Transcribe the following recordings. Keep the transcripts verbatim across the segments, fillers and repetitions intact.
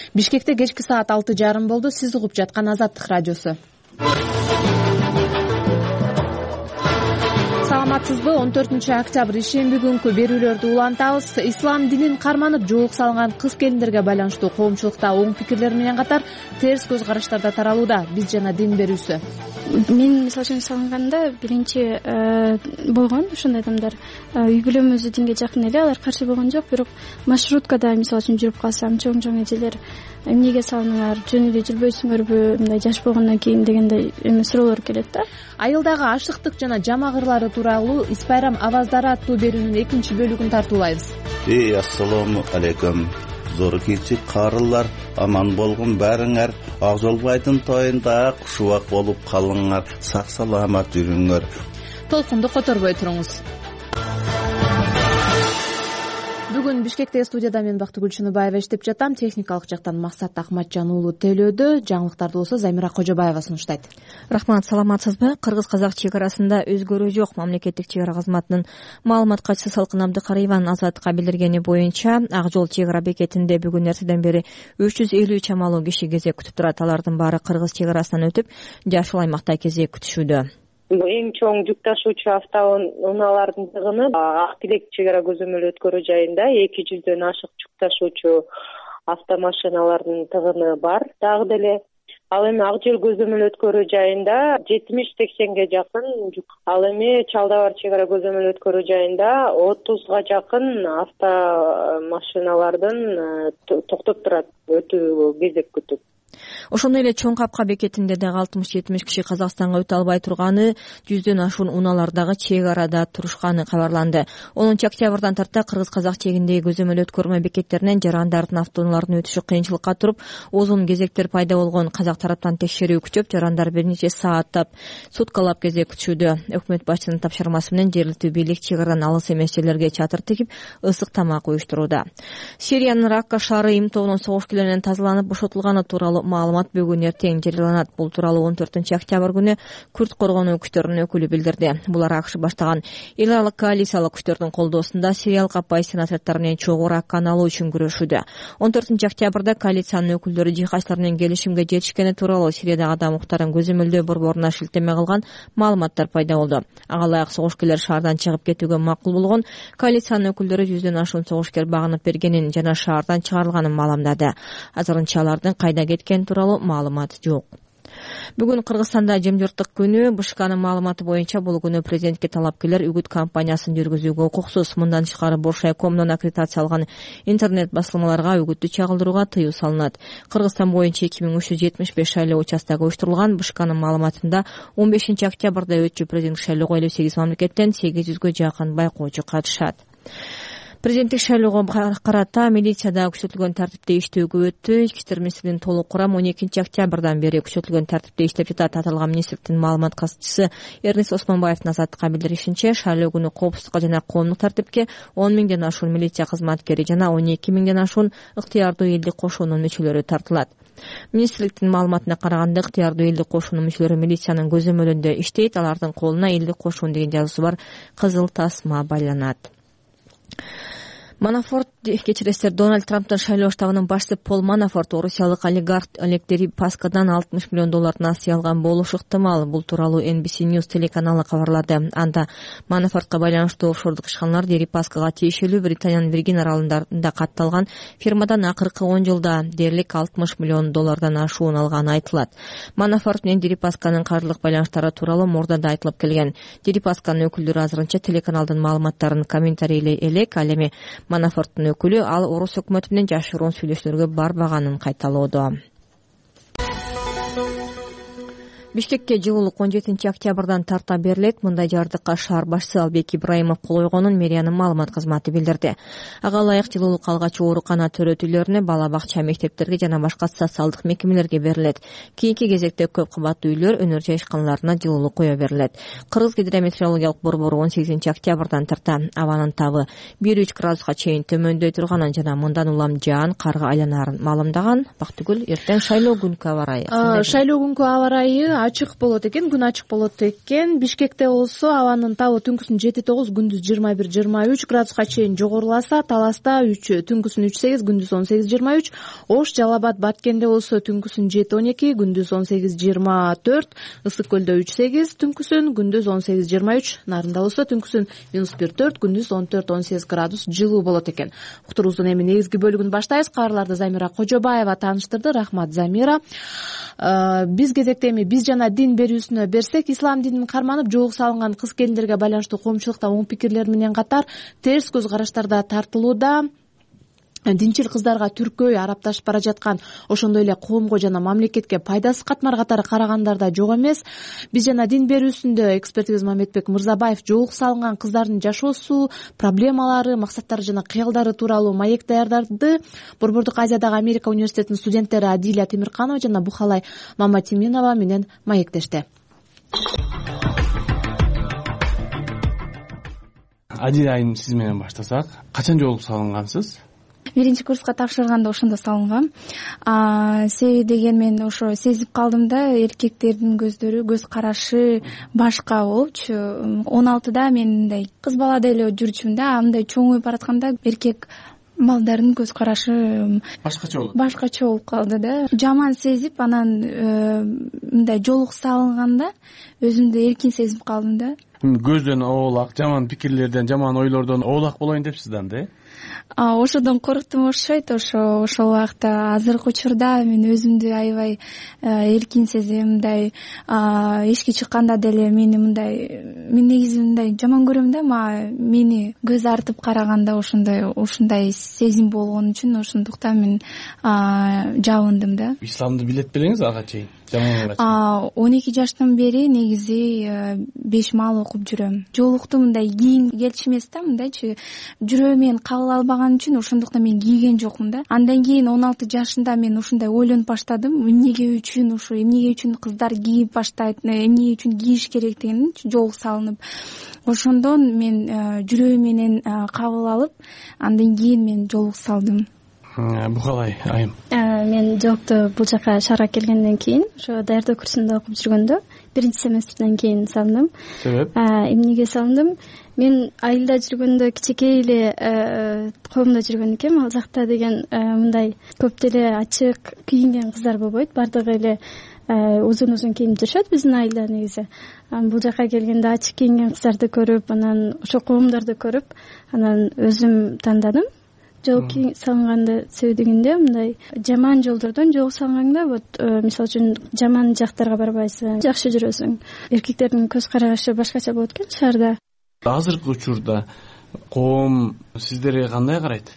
Бишкекте кечки саат алты жарым болду. Сиз угуп жаткан Азаттык радиосу. Саламатсызбы? он төртүнчү октябрь ишемби күнкү берүүлөрдү улантабыз. Ислам динин карманып жоолук салган кыз келиндерге байланыштуу коомчулукта оң пикирлер менен катар терс көз караштар да таралууда. Биз жана дин берүүсү. Мен мисалы үчүн салганда биринчи болгон ошондой адамдар үй бүлөмүздү динге жакын эле, алар каршы болгон жок. Бирок маршруткада мисалы үчүн жүрүп калсам чоң чоң эжелер эмнеге салдыңар, жөн эле жүрбөйсүңөрбү, мындай жаш болгондон кийин дегендей эме суроолор келет да. Айылдагы ашыктык жана жамак ырлары тууралуу Ис Байрам аваздары аттуу берүүнүн экинчи бөлүгүн тартуулайбыз. Эй, ассаламу алейкум. Зор кичик карылар, аман болгон баарыңар. Акжолбайдын тоюнда кушубак болуп калыңар, сак саламат жүрүңөр. Толкунду которбой туруңуз. Бүгүн Бишкекте студияда мен Бактыгүл Чыныбаева иштеп жатам. Техникалык жактан Максат Акматжан уулу телөөдө. Жаңылыктарды болсо Замира Кожобаева сунуштайт. Рахмат, саламатсызбы? Кыргыз-казак чек арасында өзгөрүү жок. Мамлекеттик чек ара кызматынын маалымат катчысы Салкын Абдыкариеванын Азаттыкка билдиргени боюнча, Ак жол чек ара бекетинде бүгүн эртеден бери үч жүз элүү чамалуу киши кезек күтүп турат. Алардын баары кыргыз чек арасынан өтүп, жашыл аймакта кезек күтүшүүдө. Эң чоң жүк ташуучу автоунаалардын тыгыны Ак Тилек чек ара көзөмөл өткөрүү жайында эки жүздөн ашык жүк ташуучу автомашиналардын тыгыны бар. Дагы деле ал эми Ак жол көзөмөл өткөрүү жайында жетимиш сексенге жакын жүк. Ал эми Чалдабар чек ара көзөмөл өткөрүү жайында отузга жакын автомашиналардын токтоп турат, өтүүгө кезек күтүп. Ошондой эле чоң капка бекетинде дагы алтымыш жетимиш киши Казакстанга өтө албай турганы, жүздөн ашуун унаалардагы чек арада турушканы кабарланды. онунчу октябрдан тарта кыргыз-казак чегиндеги көзөмөл өткөрмө бекеттеринен жарандардын автоунаалардын өтүшү кыйынчылыкка туруп, узун кезектер пайда болгон. Казак тараптан текшерүү күчөп, жарандар бир нече сааттап, суткалап кезек күтүшүүдө. Өкмөт башчысынын тапшырмасы менен жергиликтүү бийлик чек арадан алыс эмес жерлерге чатыр тигип, ысык тамак уюштурууда. Сириянын Ракка шаары им тобунун согуш-күлөнөн тазаланып бошотулганы тууралуу маалымат бүгүн эртең жарыяланат. Бул тууралуу он төртүнчү октябрь күнү Күрд коргонуу күчтөрүнүн өкүлү билдирди. Булар АКШ баштаган эл аралык коалициялык күчтөрдүн колдоосунда сириялык оппозицион отряддары менен чогуу Ракканы алуу үчүн күрөшүүдө. он төртүнчү октябрда коалициянын өкүлдөрү жихадчылар менен келишимге жетишкени тууралуу Сириядагы адам укуктарын көзөмөлдөө борборуна шилтеме кылган маалыматтар пайда болду. Ага ылайык согушкерлер шаардан чыгып кетүүгө макул болгон. Коалициянын өкүлдөрү жүздөн ашуун согушкер багынып бергенин жана шаардан чыгарылганын маалымдады. Азырынча алардын кайда кеткени тууралуу маалымат жок. Бүгүн Кыргызстанда жемжорттук күнү. БШКнын маалыматы боюнча бул күнү президентке талапкерлер үгүт кампаниясын жүргүзүүгө укуксуз. Мындан тышкары Боршайкомдон аккредитация алган интернет басылмаларга үгүттү чагылдырууга тыюу салынат. Кыргызстан боюнча эки миң үч жүз жетимиш беш шайлоо участогу уюштурулган. БШКнын маалыматында он бешинчи октябрда өтчү президенттик шайлоого элүү сегиз мамлекеттен сегиз жүзгө жакын байкоочу катышат. Президенттик шайлоого карата милицияда күчөтүлгөн тартипте иштөөгө өттү. Ички иштер министрлигинин толук курам он экинчи октябрдан бери күчөтүлгөн тартипте иштеп жатат. Аталган министрликтин маалымат катчысы Эрнис Осмонбаевдин Азаттыкка билдиришинче, шайлоо күнү коопсуздукка жана коомдук тартипке он миңден ашуун милиция кызматкери жана он эки миңден ашуун ыктыярдуу элдик кошуунун мүчөлөрү тартылат. Министрликтин маалыматына караганда, ыктыярдуу элдик кошуунун мүчөлөрү милициянын көзөмөлүндө иштейт. Алардын колуна элдик кошуун деген жазуусу бар кызыл тасма байланат. Манафорт кечиресиздер, Дональд Трамптын шайлоо штабынын башчысы Пол Манафорт орусиялык олигарх Олег Дерипаскадан алтымыш миллион доллардан насыя алган болушу ыктымал. Бул тууралуу Эн Би Си News телеканалы кабарлады. Анда Манафортко байланыштуу офшордук ишканалар Дерипаскага тиешелүү Британиянын Виргин аралдарында катталган фирмадан акыркы он жылда дээрлик алтымыш миллион доллардан ашуун алганы айтылат. Манафорт менен Дерипасканын каржылык байланыштары тууралуу мурда да айтылып келген. Дерипасканын өкүлдөрү азырынча телеканалдын маалыматтарын комментарийлей элек. Ал эми Манафорттун өкүлү ал орус өкмөтү менен жашыруун сүйлөшүүлөргө барбаганын кайталоодо. Бишкекке жылуулук он жетинчи октябрдан тарта берилет. Мындай жардыкка шаар башчысы Албек Ибраимов кол койгонун мэриянын маалымат кызматы билдирди. Ага ылайык жылуулук алгач оорукана төрөтүүлөрүнө, бала бакча, мектептерге жана башка социалдык мекемелерге берилет. Кийинки кезекте көп кабаттуу үйлөр, өнөр жай ишканаларына жылуулук кое берилет. Кыргыз гидрометеорологиялык борбору он сегизинчи октябрдан тарта абанын табы бир үч градуска чейин төмөндөй турганын жана мындан улам жаан карга айланарын маалымдаган. Бактыгүл, эртең шайлоо күнкү аба ырайы. Шайлоо күнкү аба ырайы ачык болот экен, күн ачык болот экен. Бишкекте болсо абанын табы түнкүсүн жети тогуз, күндүз жыйырма бир жыйырма үч градуска чейин жогоруласа, Таласта үч, түнкүсүн үч сегиз, күндүз он сегиз жыйырма үч. Ош, Жалал Абад, Баткенде болсо түнкүсүн жети он эки, күндүз он сегиз жыйырма төрт. Ысык көлдө үч сегиз, түнкүсүн, күндүз он сегиз жыйырма үч. Нарында болсо түнкүсүн минус бир төрт, күндүз он төрт он сегиз градус жылуу болот экен. Уктуруубуздун эми негизги бөлүгүн баштайбыз. Кабарларды Замира Кожобаева тааныштырды. Рахмат, Замира. Биз кезекте эми биз жана дин берүүсүнө берсек, ислам динин карманып жоолук салынган кыз келиндерге байланыштуу коомчулукта оң пикирлер менен катар терс көз караштар да тартылууда. Динчил кыздарга түркөй арапташып бара жаткан, ошондой эле коомго жана мамлекетке пайдасыз катмар катары карагандар да жок эмес. Биз жана дин берүүсүндө экспертибиз Мамедбек Мырзабаев жоолук салынган кыздардын жашоосу, проблемалары, максаттары жана кыялдары тууралуу маек даярдады. Борбордук Азиядагы Америка университетинин студенттери Адиля Темирканова жана Бухалай Маматиминова менен маектешти. Адиля айым, сиз менен баштасак, качан жоолук салынгансыз? Биринчи курска тапшырганда ошондо салынгам. Себеби деген мен ошо сезип калдым да, эркектердин көздөрү, көз карашы башка болчу. он алтыда мен мындай кыз бала деле жүрчүмүн да, мындай чоңоюп баратканда эркек балдардын көз карашы башкача болот. Башкача болуп калды да. Жаман сезип, анан мындай жоолук салынганда өзүмдү эркин сезип калдым да. Көздөн оолак, жаман пикирлерден, жаман ойлордон оолак болоюн депсиз да анда, э? Ошодон корктум окшойт. Ошо ошол убакта азыркы учурда мен өзүмдү аябай эркин сезем. Мындай эшикке чыкканда деле мени мындай, мен негизи мындай жаман көрөм да, мага мени көз артып караганда ошондой ушундай сезим болгон үчүн ошондуктан мен жабындым да. Исламды билет белеңиз ага чейин? он эки жаштан бери негизи беш маал окуп жүрөм. Жоолукту мындай кийин келчү эмес да, мындайчы жүрөгүм менен кабыл албаган үчүн ошондуктан мен кийген жокмун да. Андан кийин он алты жашында мен ушундай ойлонуп баштадым. Эмнеге үчүн ушу, эмнеге үчүн кыздар кийип баштайт, эмнеге үчүн кийиш керек деген жоолук салынып. Ошондон мен жүрөгүм менен кабыл алып, андан кийин мен жоолук салдым. Бухалай айым. Мен жоолукту бул жака шаарга келгенден кийин, ошо даярдоо курсунда окуп жүргөндө биринчи семестрден кийин салдым. Себеп? Эмнеге салдым? Мен айылда жүргөндө, кичинекей эле коомдо жүргөн экенмин. Ал жакта деген мындай көп деле ачык кийинген кыздар болбойт. Бардыгы эле узун узун кийинип жүрүшөт биздин айылда негизи. Бул жака келгенде ачык кийинген кыздарды көрүп, анан ошо коомдорду көрүп, анан өзүм тандадым. Жоолук салынганда себеби дегенде мындай жаман жолдордон жоолук салганда, вот мисалы үчүн жаман жактарга барбайсың, жакшы жүрөсүң. Эркектердин көз карашы башкача болот экен шаарда. Азыркы учурда коом сиздерге кандай карайт?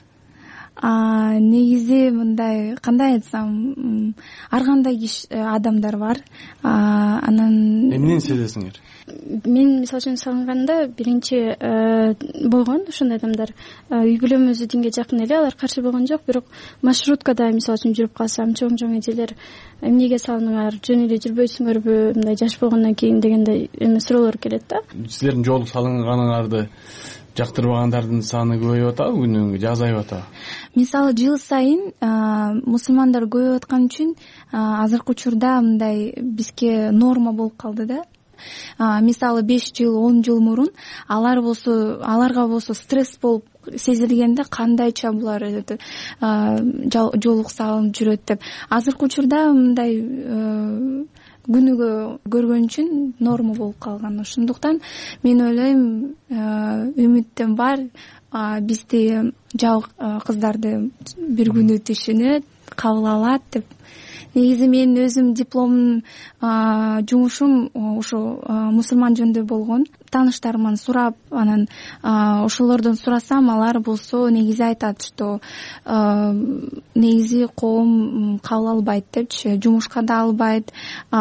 Негизи мындай, кандай айтсам, ар кандай адамдар бар. Анан эмнени сезесиңер? Мен мисалы үчүн салынганда биринчи болгон ошондой адамдар. Үй бүлөмүз динге жакын эле, алар каршы болгон жок, бирок маршруткада мисалы үчүн жүрүп калсам, чоң-чоң эжелер эмнеге салдыңар, жөн эле жүрбөйсүңөрбү, мындай жаш болгондон кийин дегендей эме суроолор келет да. Силердин жоолук салынганыңарды жактырбагандардын саны көбөйүп атабы, күнүнө же азайып атабы? Мисалы жыл сайын мусулмандар көбөйүп аткан үчүн азыркы учурда мындай бизге норма болуп калды да. Мисалы беш жыл, он жыл мурун алар болсо, аларга болсо стресс болуп сезилгенде кандайча булар жоолук салынып жүрөт деп. Азыркы учурда мындай күнүгө көргөн үчүн норма болуп калган. Ошондуктан мен ойлойм, үмүттөн бар, бизди жабык кыздарды бир күнү түшүнөт, кабыл алат деп. Негизи мен өзүм диплом жумушум ошо мусулман жөнүндө болгон. Тааныштарыман сурап, анан ошолордон сурасам, алар болсо негизи айтат, что негизи коом кабыл албайт депчи, жумушка да албайт,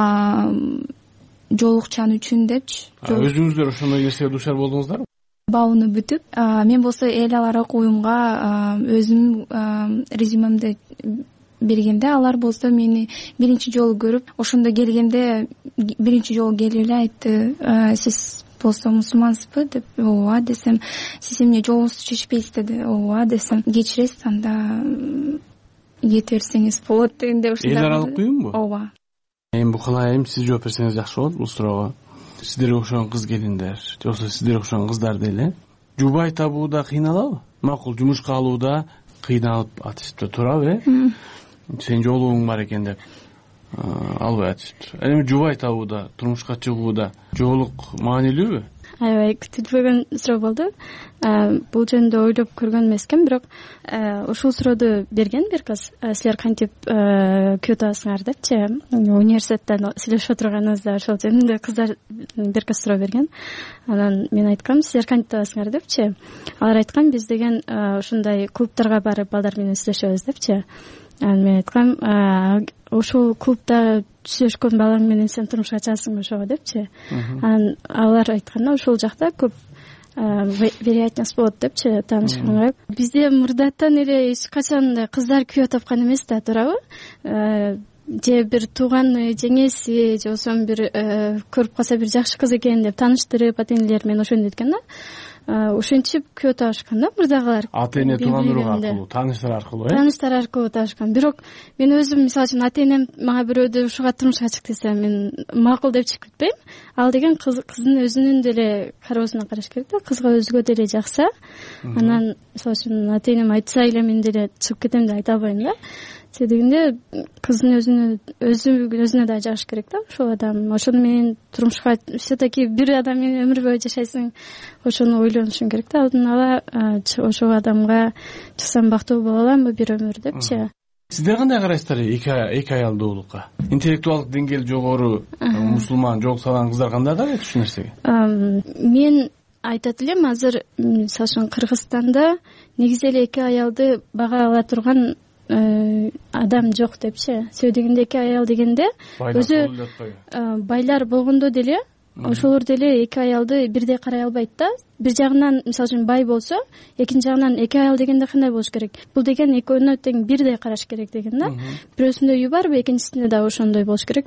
жоолукчан үчүн депчи. Өзүңүздөр ошондой нерсеге дуушар болдуңуздарбы? Бауну бүтүп, мен болсо эл аларак уюмга өзүм резюмемди бергенде, алар болсо мени биринчи жолу көрүп, ошондо келгенде биринчи жолу келип эле айтты, сиз болсо мусулмансызбы деп. Ооба десем, сиз эмне жолуңузду чечпейсиз деди. Ооба десем, кечиресиз, анда кете берсеңиз болот дегенде ушундай. Эл аралык уюмбу? Ооба. Эми Букалай айым, сиз жооп берсеңиз жакшы болот бул суроого. Сиздерге окшогон кыз келиндер же болбосо сиздерге окшогон кыздар деле жубай табууда кыйналабы? Макул, жумушка алууда кыйналып атышыптыр, туурабы, э? Сен жолугуң бар экен деп албай атышыптыр. Эми жубай табууда, турмушка чыгууда жоолук маанилүүбү? Аябай күтүлбөгөн суроо болду. Бул жөнүндө ойлоп көргөн эмесмин, бирок ушул сурооду берген бир кыз. Силер кантип күйөө табасыңар депчи, университеттен сүйлөшүп отурганыбызда ошол жөнүндө кыздар бир кыз суроо берген. Анан мен айткам, силер кантип табасыңар депчи. Алар айткан, биз деген ушундай клубдарга барып балдар менен сүйлөшөбүз депчи. Анан мен айткам, ошол клубда сүйлөшкөн балаң менен сен турмушка чыгасыңбы ошого депчи. Анан алар айтканда ошол жакта көп вероятность болот депчи таанышканга. Бизде мурдатан эле эч качан кыздар күйөө тапкан эмес да, туурабы? Же бир тууганы, жеңеси же болбосо бир көрүп калса бир жакшы кыз экен деп тааныштырып, ата-энелер менен ошентип экен да. Ошентип күйөө табышкан да мурдагылар. Ата-эне туугандары аркылуу, тааныштар аркылуу, э? Тааныштар аркылуу табышкан. Бирок мен өзүм, мисалы үчүн, ата-энем мага бирөөдө ушуга турмушка чык десе, мен макул деп чыгып кетпейм. Ал деген кыздын өзүнүн деле кароосуна караш керек да. Кызга өзгө деле жакса, анан мисалы үчүн ата-энем айтса эле мен деле чыгып кетем деп айта албайм да. Себебинде кыздын өзүнө өзү өзүнө да жагыш керек да ошол адам. Ошону менен турмушка все-таки бир адам менен өмүр бою жашайсың, ошону ойлонушуң керек да. Алдын ала ошол адамга чыксам бактылуу боло аламбы бир өмүр депчи. Сиздер кандай карайсыздар эки аялдуулукка? Интеллектуалдык деңгээли жогору мусулман жоолук салган кыздар кандай карайт ушул нерсеге? Мен айтат элем, азыр мисалы үчүн Кыргызстанда негизи эле эки аялды бага ала турган адам жок депчи. Сөйдөгөндө эки аял дегенде өзү байлар болгондо деле ошолор деле эки аялды бирдей карай албайт да. Бир жагынан мисалы үчүн бай болсо, экинчи жагынан эки аял дегенде кандай болуш керек? Бул деген экөөнө тең бирдей караш керек деген да. Бирөөсүндө үй барбы, экинчисинде да ошондой болуш керек.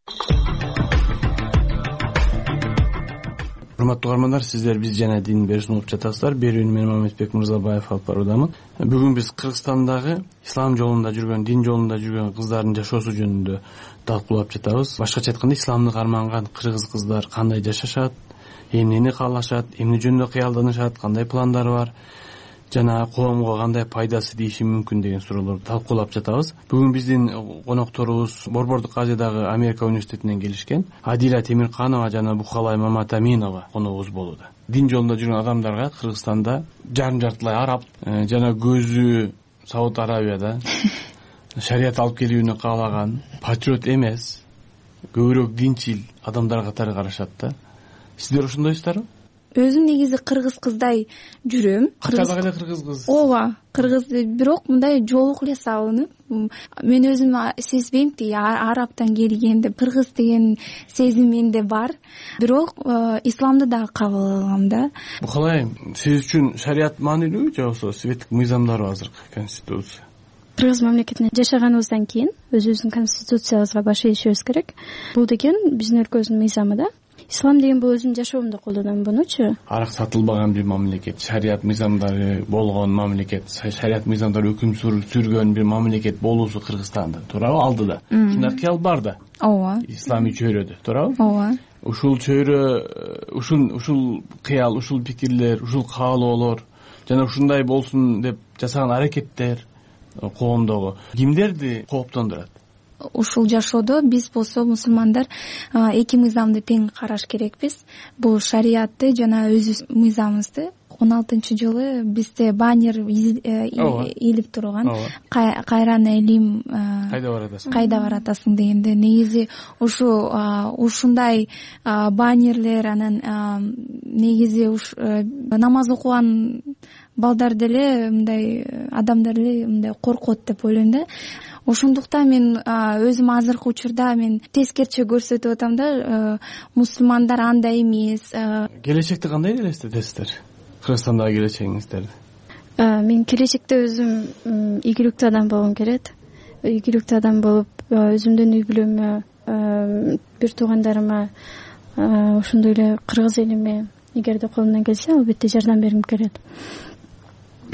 Урматтуу угармандар, сиздер биз жана дин берүүсүн угуп жатасыздар. Берүүнү мен Мамедбек Мырзабаев алып баруудамын. Бүгүн биз Кыргызстандагы ислам жолунда жүргөн, дин жолунда жүргөн кыздардын жашоосу жөнүндө талкуулап жатабыз. Башкача айтканда, исламды карманган кыргыз кыздар кандай жашашат, эмнени каалашат, эмне жөнүндө кыялданышат, кандай пландары бар, жана коомго кандай пайдасы тийиши мүмкүн деген суроолорду талкуулап жатабыз. Бүгүн биздин конокторубуз Борбордук Азиядагы Америка университетинен келишкен Адила Темирканова жана Букалай Маматаминова коногубуз болууда. Дин жолунда жүргөн адамдарга Кыргызстанда жарым жартылай араб жана көзү Сауд Арабияда шарият алып келүүнү каалаган, патриот эмес, көбүрөөк динчил адамдар катары карашат да. Сиздер ошондойсуздарбы? Өзүм негизи кыргыз кыздай жүрөм. Кыргыз эле кыргыз кыз. Ооба, кыргыз, бирок мындай жоолук эле салынып, мен өзүм сезбейм ти арабтан келген деп. Кыргыз деген сезим менде бар. Бирок исламды дагы кабыл алгам да. Букалай, сиз үчүн шарият маанилүүбү же болбосо светтик мыйзамдары азыркы конституция? Кыргыз мамлекетинде жашаганыбыздан кийин өзүбүздүн конституциябызга баш ийишибиз керек. Бул деген биздин өлкөбүздүн мыйзамы да. Ислам деген бул өзүм жашоомдо колдоном бунучу. Арак сатылбаган бир мамлекет, шарият мыйзамдары болгон мамлекет, шарият мыйзамдары өкүм сүргөн бир мамлекет болуусу Кыргызстанда, туурабы, алдыда. Ушундай кыял бар да. Ооба. Исламий чөйрөдө, туурабы? Ооба. Ушул чөйрө, ушул ушул кыял, ушул пикирлер, ушул каалоолор жана ушундай болсун деп жасаган аракеттер коомдогу кимдерди кооптондурат? Ушул жашоодо биз болсо мусулмандар эки мыйзамды тең караш керекпиз. Бул шариятты жана өз мыйзамыбызды. он алтынчы жылы бизде баннер илип турган кайран элим кайда баратасың? Кайда баратасың дегенде негизи ушу ушундай баннерлер, анан негизи уш намаз окуган балдар деле мындай адамдар деле мындай коркот деп ойлойм да. Ошондуктан мен өзүм азыркы учурда мен тескерче көрсөтүп атам да, мусулмандар андай эмес. Келечекте кандай элестетесиздер? Кыргызстандагы келечегиңиздерди? Мен келечекте өзүм ийгиликтүү адам болгум келет. Ийгиликтүү адам болуп, өзүмдүн үй бүлөмө, бир туугандарыма, ошондой эле кыргыз элиме эгерде колумдан келсе, албетте жардам бергим келет.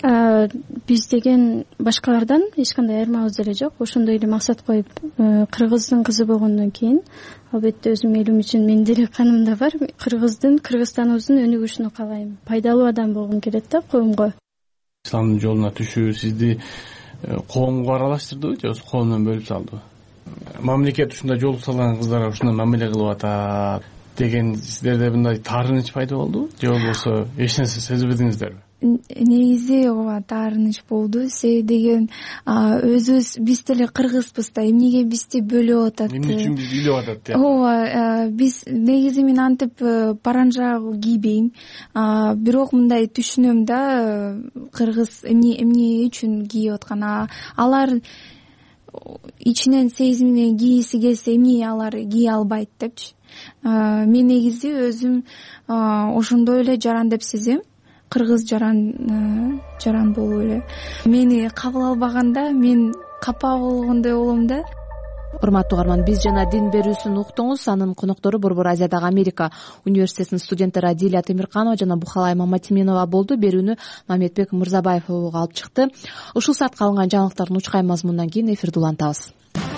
биз деген башкалардан эч кандай айырмабыз деле жок. Ошондой эле максат коюп, кыргыздын кызы болгондон кийин албетте өзүм элим үчүн менин деле канымда бар, кыргыздын, Кыргызстаныбыздын өнүгүшүнү каалайм. Пайдалуу адам болгум келет да коомго. Исламдын жолуна түшүү сизди коомго аралаштырдыбы же коомдон бөлүп салдыбы? Мамлекет ушундай жол салган кыздарга ушундай мамиле кылып атат деген сиздерде мындай таарыныч пайда болдубу же болбосо эч нерсе сезбедиңиздерби? Негизи ооба таарыныч болду. Себеби деген өзүбүз биз деле кыргызбыз да, эмнеге бизди бөлүп атат? Эмне үчүн бизди үйлөп атат деп? Ооба, биз негизи мен антип паранжа кийбейм. Бирок мындай түшүнөм да, кыргыз эмне эмне үчүн кийип аткан. Алар ичинен сезимине кийиси келсе эмне алар кие албайт депчи. Мен негизи өзүм ошондой эле жаран деп сезем. Кыргыз жаран жаран болуп эле. Мени кабыл албаганда мен капа болгондой болом да. Урматтуу угарман, биз жана дин берүүсүн уктуңуз. Анын коноктору Борбор Азиядагы Америка университетинин студенттери Адилия Темирканова жана Бухалай Маматименова болду. Берүүнү Мамедбек Мырзабаев алып чыкты. Ушул саатка алынган жаңылыктардын учкай мазмунунан кийин эфирди улантабыз.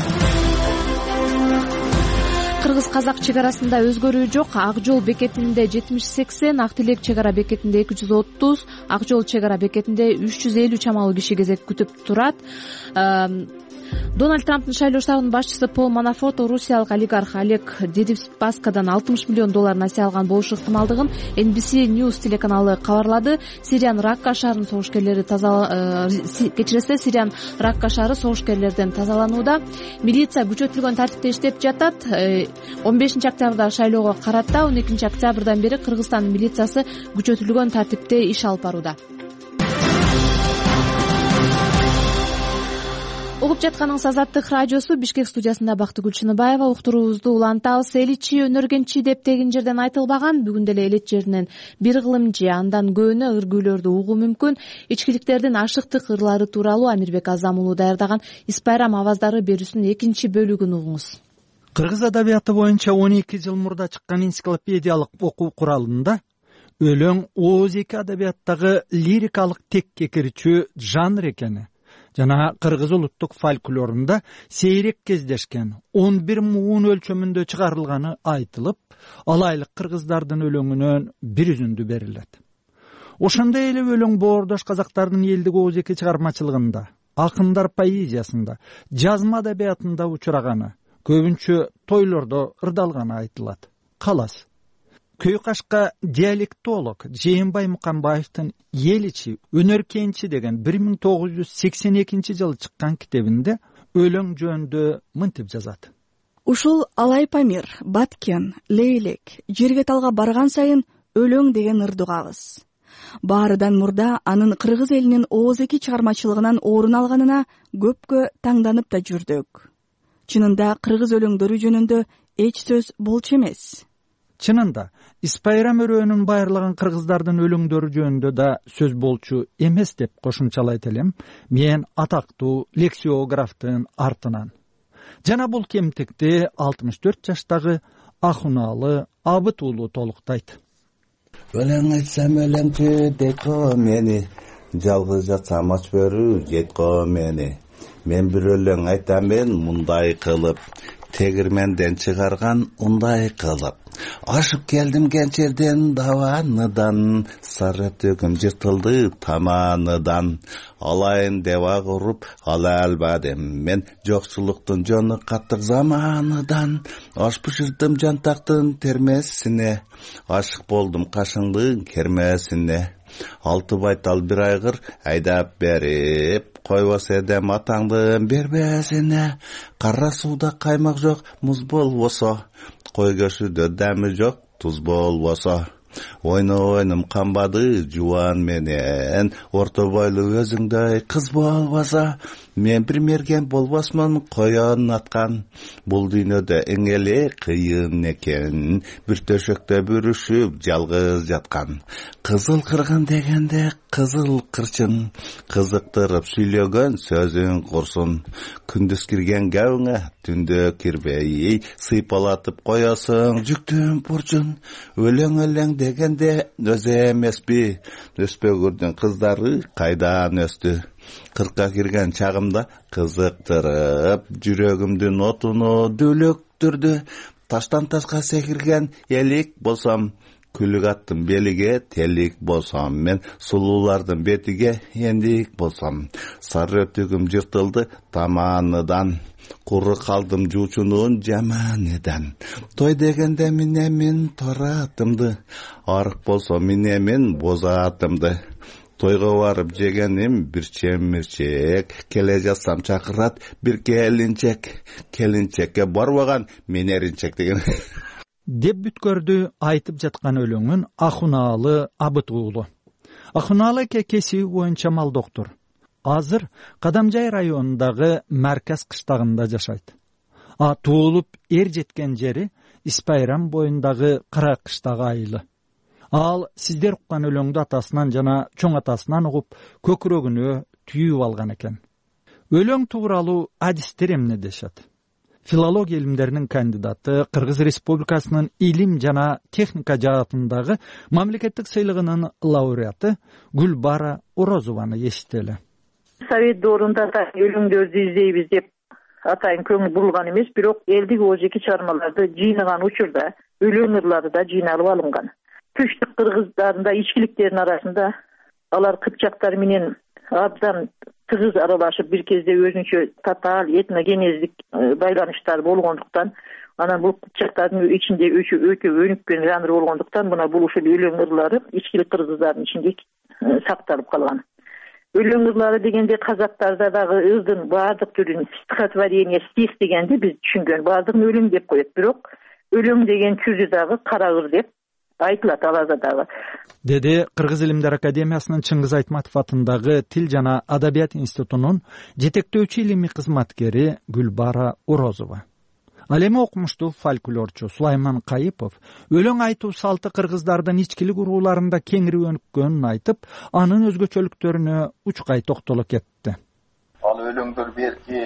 Кыргыз-казак чек арасында өзгөрүү жок. Ак жол бекетинде жетимиш сексен, Ак Тилек чек ара бекетинде эки жүз отуз, Ак жол чек ара бекетинде үч жүз элүү чамалуу киши кезек күтүп турат. Дональд Трамптын шайлоо штабынын башчысы Пол Манафорт орусиялык олигарх Олег Дерипаскадан алтымыш миллион доллар насыя алган болушу ыктымалдыгын Эн Би Си News телеканалы кабарлады. Сириянын Ракка шаарынын согушкерлери кечиресиз, Сириянын Ракка шаары согушкерлерден тазаланууда. Милиция күчөтүлгөн тартипте иштеп жатат. он бешинчи октябрда шайлоого карата он экинчи октябрдан бери Кыргызстандын милициясы күчөтүлгөн тартипте иш алып барууда. Угуп жатканыңыз Азаттык радиосу. Бишкек студиясында Бактыгүл Чыныбаева. Уктуруубузду улантабыз. Эличи өнөргенчи деп тегин жерден айтылбаган. Бүгүн деле элет жеринен бир кылымчы, андан көбүнө ыргүүлөрдү угуу мүмкүн. Ичкиликтердин ашыктык ырлары тууралуу Амирбек Азам уулу даярдаган Испайрам аваздары берүүсүнүн экинчи бөлүгүн угуңуз. Кыргыз адабияты боюнча он эки жыл мурда чыккан энциклопедиялык окуу куралында өлөң ооз-эки адабияттагы лирикалык текке кирчү жанр экени жана кыргыз улуттук фольклорунда сейрек кездешкен он бир муун өлчөмүндө чыгарылганы айтылып, алайлык кыргыздардын өлөңүнөн бир үзүндү берилет. Ошондой эле өлөң боордош казактардын элдик ооз-эки чыгармачылыгында, акындар поэзиясында, жазма адабиятында учураганы, көбүнчө тойлордо ырдалганы айтылат. Калас. Көйкашка диалектолог Жээнбай Мукамбаевдин Эличи өнөркенчи деген бир миң тогуз жүз сексен экинчи жылы чыккан китебинде өлөң жөнүндө мынтип жазат. Ушул Алай Памир, Баткен, Лейлек жерге талга барган сайын өлөң деген ырды угабыз. Баарыдан мурда анын кыргыз элинин ооз-эки чыгармачылыгынан орун алганына көпкө таңданып да жүрдүк. Чынында кыргыз өлөңдөрү жөнүндө эч сөз болчу эмес. Чынында Испайрам өрөөнүн байырлаган кыргыздардын өлөңдөрү жөнүндө да сөз болчу эмес деп кошумчалайт элем мен атактуу лексиографтын артынан. Жана бул кемтикти алтымыш төрт жаштагы Ахунаалы Абыт уулу толуктайт. Өлең айтсам өлеңчү деко мени, жалгыз жатсам ач бөрү жетко мени. Мен бир өлең айтам мен мындай кылып, тегирменден чыгарган ундай кылып. Ашып келдим кенчерден даваныдан, сары төгүм жыртылды таманыдан. Алайын деп агырып ала албадым мен, жокчулуктун жону каттык заманыдан. Аш бышырдым жантактын термесине, ашык болдум кашыңдын кермесине. Алты байтал бир айгыр айдап берип, койбос эдем атаңдын бербесине. Кара сууда каймак жок, муз болбосо, кой көшүдө дәми жок, туз болбосо. Ойно ойнум камбады жуан менен, орто бойлуу өзүңдөй кыз болбосо. мен бир мерген болбосмун коен аткан, бул дүйнөдө эң эле кыйын экен, бир төшөктө бүрүшүп жалгыз жаткан. Кызыл кыргын дегенде кызыл кырчын, кызыктырып сүйлөгөн сөзүң курсун. Күндүз кирген гауңа түндө кирбей, сыйпалатып коесуң жүктүн бурчун. Өлең өлең дегенде өзү эмеспи, өспөгүрдүн кыздары кайдан өстү. Кыркка кирген чагымда кызыктырып, жүрөгүмдүн отуну дүүлөктүрдү. Таштан ташка секирген элик болсом, күлүк аттын белиге телик болсом, мен сулуулардын бетиге эндик болсом. Сары өтүгүм жыртылды таманыдан, куру калдым жуучунун жаманыдан. Той дегенде минемин торатымды, арык болсо минемин бозатымды. Тойго барып жегеним бир чемирчек, келе жатсам чакырат бир келинчек, келинчекке барбаган мен эринчек деген. Деп бүткөрдү айтып жаткан өлөңүн Ахунаалы Абыт уулу. Ахунаалы кесиби боюнча мал доктор. Азыр Кадамжай районундагы Марказ кыштагында жашайт. А туулуп эр жеткен жери Испайрам боюндагы Кыра кыштагы айылы. Ал сиздер уккан өлөңдү атасынан жана чоң атасынан угуп, көкүрөгүнө түйүп алган экен. Өлөң тууралуу адистер эмне дешет? Филология илимдеринин кандидаты, Кыргыз Республикасынын илим жана техника жаатындагы мамлекеттик сыйлыгынын лауреаты Гүлбара Орозованы эшители. Совет доорунда да өлөңдөрдү издейбиз деп атайын көңүл бурулган эмес, бирок элдик оозеки чыгармаларды жыйнаган учурда өлөң ырлары да жыйналып алынган. Түштүк кыргыздарында ичкиликтердин арасында алар кыпчактар менен абдан тыгыз аралашып, бир кезде өзүнчө татаал этногенездик байланыштар болгондуктан, анан бул кыпчактардын ичинде өтө өнүккөн жанр болгондуктан, мына бул ушул өлөң ырлары ичкилик кыргыздардын ичинде сакталып калган. Өлөң ырлары дегенде казактарда дагы ырдын баардык түрүн стихотворение, стих дегенди биз түшүнгөн баардыгын өлөң деп коет, бирок өлөң деген түрү дагы кара ыр деп айтылат аларда дагы. Деди Кыргыз илимдер академиясынын Чыңгыз Айтматов атындагы Тил жана Адабият институтунун жетектөөчү илимий кызматкери Гүлбара Орозова. Ал эми окумуштуу фольклорчу Сулайман Кайыпов өлөң айтуу салты кыргыздардын ичкилик урууларында кеңири өнүккөнүн айтып, анын өзгөчөлүктөрүнө учкай токтоло кетти. Ал өлөңдөр берки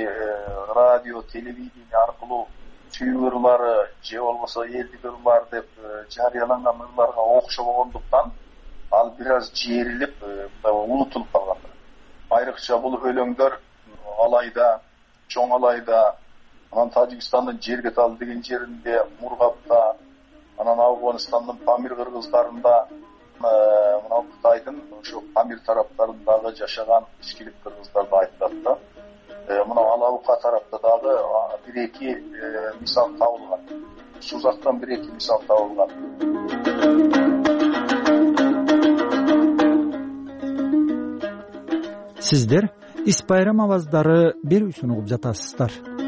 радио, телевидение аркылуу түйүү ырлары же болбосо элдик ырлар деп жарыяланган ырларга окшо болгондуктан, ал бир аз жээрилип, унутулуп калган. Айрыкча бул өлөңдөр Алайда, Чоң Алайда, анан Тажикстандын Жергетал деген жеринде, Мургапта, анан Афганистандын Памир кыргыздарында, мына Кытайдын ошо Памир тараптарындагы жашаган ичкилик кыргыздарды айтылат да. Мына Алабука тарапта дагы бир эки мисал табылган. Сузактан бир эки мисал табылган. Сиздер Испайрам аваздары берүүсүн угуп жатасыздар.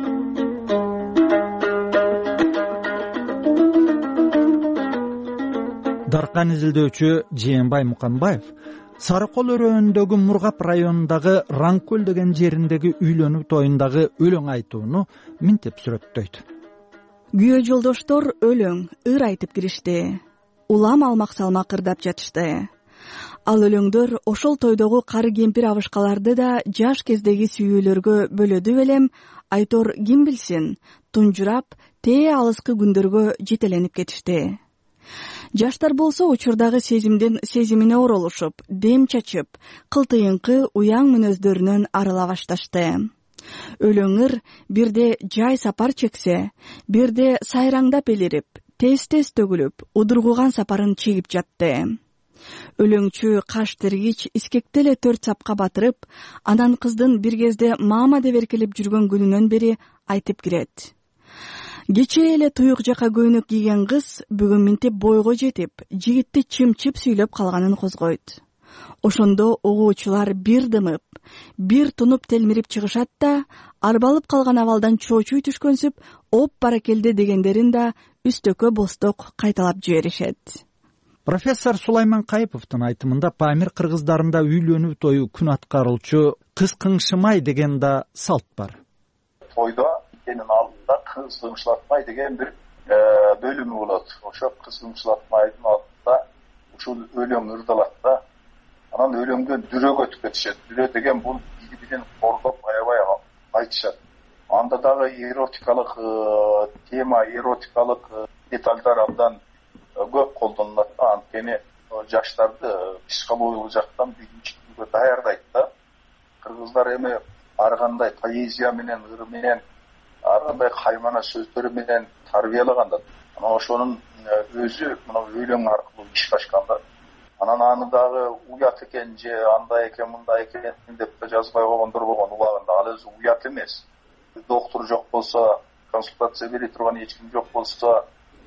Даркан изилдөөчү Жээнбай Муканбаев Сарыкол өрөөнүндөгү Мургап районундагы Раңкөл деген жериндеги үйлөнүү тоюндагы өлөң айтууну минтеп сүрөттөйт. Күйөө жолдоштор өлөң, ыр айтып киришти. Улам алмак салмак ырдап жатышты. Ал өлөңдөр ошол тойдогу кары кемпир абышкаларды да жаш кездеги сүйүүлөргө бөлөдү белем, айтор ким билсин, тунжурап, тээ алыскы күндөргө жетеленип кетишти. Жаштар болсо учурдагы сезимдин сезимине оролушуп, дем чачып, кылтыйынкы уяң мүнөздөрүнөн арыла башташты. Өлөңөр бирде жай сапар чексе, бирде сайраңдап элирип, тез-тез төгүлүп, удургуган сапарын чегип жатты. Өлөңчү каш тергич искекте эле төрт сапка батырып, анан кыздын бир кезде мама деп эркелеп жүргөн күнүнөн бери айтып кирет. Кечээ эле туюк жака көйнөк кийген кыз бүгүн минтеп бойго жетип, жигитти чымчып сүйлөп калганын козгойт. Ошондо угуучулар бир дымып, бир тунуп телмирип чыгышат да, арбалып калган абалдан чоочуй түшкөнсүп, оп баракелде дегендерин да үстөккө босток кайталап жиберишет. Профессор Сулайман Кайыповдун айтымында Памир кыргыздарында үйлөнүү тою күн аткарылчу кыз кыңшымай деген да салт бар. Тойда энин алдында кыз кыңшылатмай деген бир бөлүмү болот. Ошо кыз кыңшылатмайдын алдында ушул өлөң ырдалат да, анан өлөңдөн дүрөгө өтүп кетишет. Дүрө деген бул бири-бирин кордоп аябай айтышат. Анда дагы эротикалык тема, эротикалык детальдар абдан көп колдонулат. Анткени жаштарды психологиялык жактан бийимчиликке даярдайт да. Кыргыздар эми ар кандай поэзия менен, ыр менен, ар кандай каймана сөздөрү менен тарбиялагандар. Анан ошонун өзү мына өлөң аркылуу ишке ашканда. Анан аны дагы уят экен же андай экен, мындай экен деп жазбай койгондор болгон убагында. Ал өзү уят эмес. Доктор жок болсо, консультация бере турган эч ким жок болсо,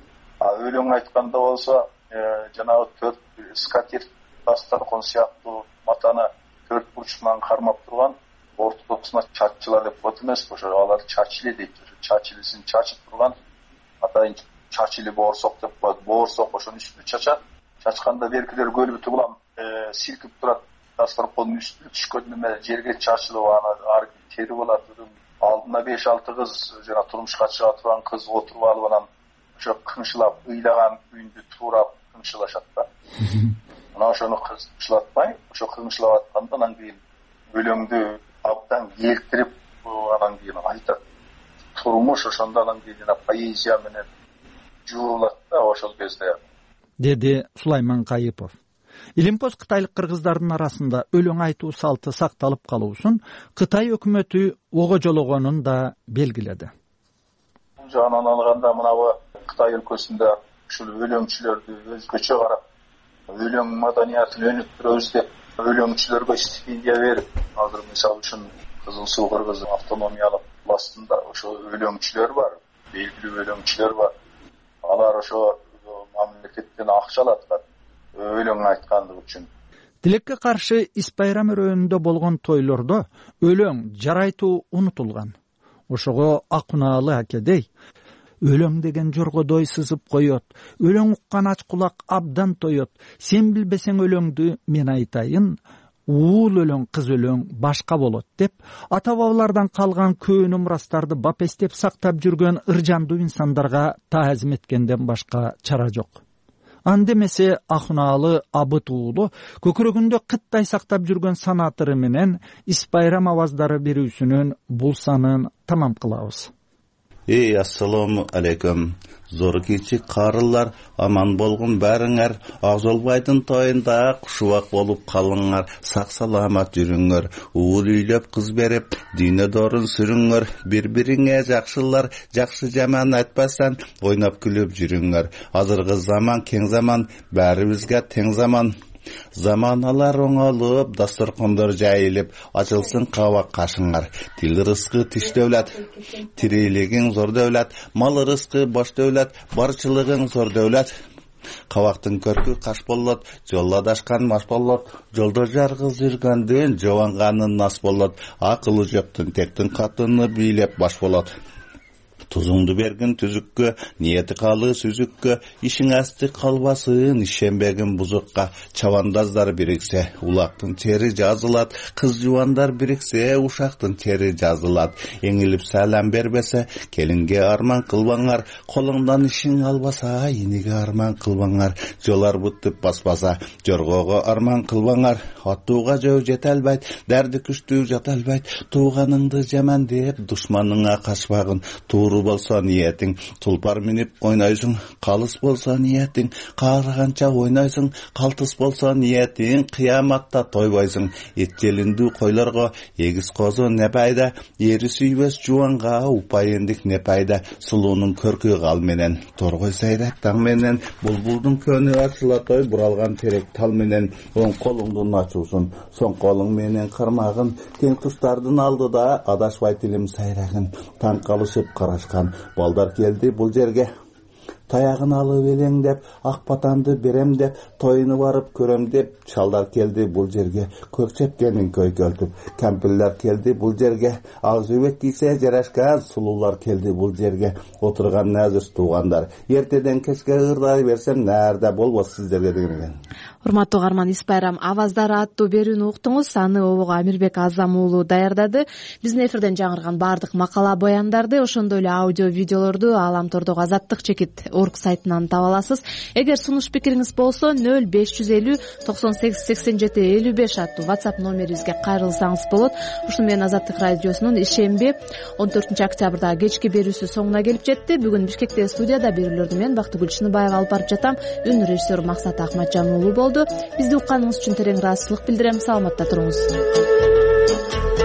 өлөң айтканда болсо, жанагы төрт скатерть дастаркон сыяктуу матаны төрт бурчунан кармап турган ортодоксуна чаччылар деп коет эмеспи? Ошо алар чачили дейт. Чачилисин чачып турган атайын чачили боорсок деп коет. Боорсок ошонун үстүнө чачат. Чачканда беркилер көлбүтү улам силкип турат. Дастаркондун үстүнө түшкөн неме жерге чачылып, аны ар тери болот. Алдына беш алты кыз, жана турмушка чыга турган кыз отуруп алып, анан ошо кыңшылап, ыйлаган күйүндө туурап кыңшылашат да. Анан ошону кыңшылатпай, ошо кыңшылап атканда анан кийин өлөңдү абдан келтирип, анан кийин айтат. Турмуш ошондо анан кийин жана поэзия менен жуулат да ошол кезде. Деди Сулайман Кайыпов. Илимпоз кытайлык кыргыздардын арасында өлөң айтуу салты сакталып калуусун Кытай өкмөтү огожологонун да белгиледи. Бул жагынан алганда мынабу Кытай өлкөсүндө ушул өлөңчүлөрдү өзгөчө карап, өлөң маданиятын өнүктүрөбүз деп өлөңчүлөргө стипендия берип, азыр мисалы үчүн Кызыл Суу Кыргыз автономиялык властында ошо өлөңчүлөр бар, белгилүү өлөңчүлөр бар. Алар ошо мамлекеттен акча алат өлөң айткандыгы үчүн. Тилекке каршы Ис байрам өрөөнүндө болгон тойлордо өлөң жарайтуу унутулган. Ошого Акунаалы акедей өлөң деген жоргодой сызып коет, өлөң уккан ач кулак абдан тоет, сен билбесең өлөңдү мен айтайын, уул өлөң кыз өлөң башка болот деп ата бабалардан калган көөнү мурастарды бапестеп сактап жүргөн ыржандуу инсандарга таазим эткенден башка чара жок. Андемесе Акунаалы Абыт уулу көкүрөгүндө кыттай сактап жүргөн санатыры менен Ис байрам аваздары берүүсүнүн бул санын тамам кылабыз. Эй, ассаламу алейкум. Зор кичик карылар, аман болгон бәріңер, Акжолбайдын тойында кушубак болуп калыңар, сак саламат жүрүңөр, уул үйлөп кыз берип, дүйнө дорун сүрүңөр, бири-бириңе жакшылар, жакшы жаман айтпастан, ойноп күлүп жүрүңөр. Азыркы заман кең заман, баарыбызга тең заман. Заманалар оңолуп, дастаркондор жайылып, ачылсын кабак кашыңар. Тил рызкы тиш дөөлөт, тирилигиң зор дөөлөт, мал рызкы бош дөөлөт, барчылыгың зор дөөлөт. Кабактын көркү каш болот, жолдо адашкан маш болот, жолдо жаргыз жүргөндүн жобанганын нас болот, акылы жоктун тектин катыны бийлеп баш болот. Тузуңду бергин түзүккө, ниети калы сүзүккө, ишиң асты калбасын, ишенбегин бузукка. Чабандаздар бириксе, улактын тери жазылат, кыз жубандар бириксе, ушактын тери жазылат. Эңилип салам бербесе, келинге арман кылбаңар, колуңдан ишиң албаса, иниге арман кылбаңар. Жолар буттуп баспаса, жоргого арман кылбаңар. Аттууга жөө жете албайт, дәрди күчтүү жата албайт, тууганыңды жаман деп, душманыңа качпагын. Тууру болсо ниетиң, тулпар минип ойнойсуң, калыс болсо ниетиң, каарыганча ойнойсуң, калтыс болсо ниетиң, кыяматта тойбойсуң. Эт желиндүү койлорго эгиз козу не пайда, ери сүйбөс жубанга упайындык не пайда. Сулуунун көркү кал менен, торгой сайрак таң менен, булбулдун көнү ачылатой буралган терек тал менен, оң колуңдун ачуусун, соң колуң менен кармагын, тең туштардын алдыда адашбай тилим сайрагын, таң калышып карашкан балдар келди бул жерге. Таягын алып элең деп, ак батанды берем деп, тойуну барып көрөм деп, чалдар келди бул жерге. Көк чепкенин көйкөлтүп, кампирлер келди бул жерге. Ак жебек кийсе жарашкан сулуулар келди бул жерге. Отурган назыр туугандар, эртеден кечке ырдай берсем, нээрде болбос сиздерге деген. урматтуу угарман, Ис Байрам аваздары аттуу берүүнү уктуңуз. Аны обого Амирбек Азам уулу даярдады. Биздин эфирден жаңырган баардык макала баяндарды, ошондой эле аудио видеолорду Ааламтордогу азаттык чекит орг сайтынан таба аласыз. Эгер сунуш пикириңиз болсо нөл беш жүз элүү токсон сегиз сексен жети элүү беш аттуу WhatsApp номерибизге кайрылсаңыз болот. Ушуну менен Азаттык радиосунун ишемби он төртүнчү октябрдагы кечки берүүсү соңуна келип жетти. Бүгүн Бишкектеги студияда берүүлөрдү мен Бактыгүл Чыныбаева алып барып жатам. Үн режиссер Максат Акматжан уулу болду. Бизди укканыңыз үчүн терең ыраазычылык билдирем. Саламатта туруңуз.